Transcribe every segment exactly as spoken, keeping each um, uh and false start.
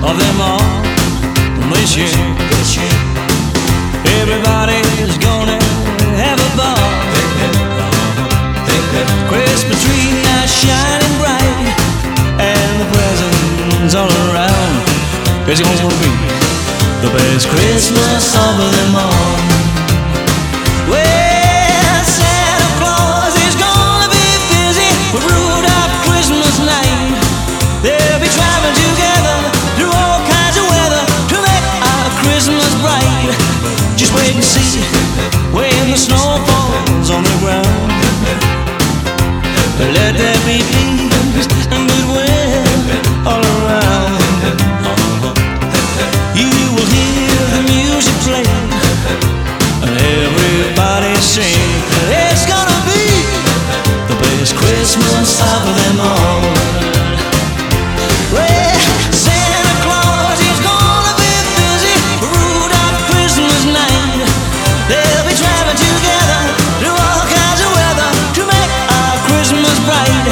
of them all this year. Everybody's gonna have a ball. Christmas tree now shining bright, and the presents all around. It's gonna be the best Christmas of them all. Well, Santa Claus is gonna be busy with Rudolph Christmas night. They'll be traveling together through all kinds of weather to make our Christmas bright. Just wait and see when the snow falls on the ground. Let there be peace and goodwill all around. You will hear the music play and everybody sing. It's gonna be the best Christmas of them all. Well, Santa Claus is gonna be busy for Rudolph Christmas night. They'll be traveling together through all kinds of weather to make our Christmas bright.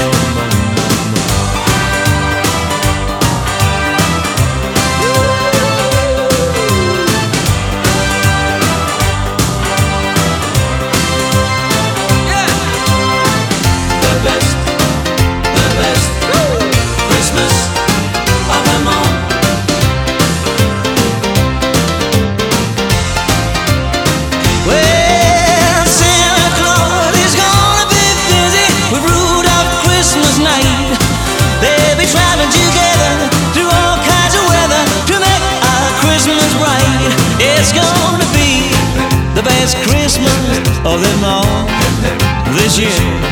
It's gonna be the best Christmas of them all this year.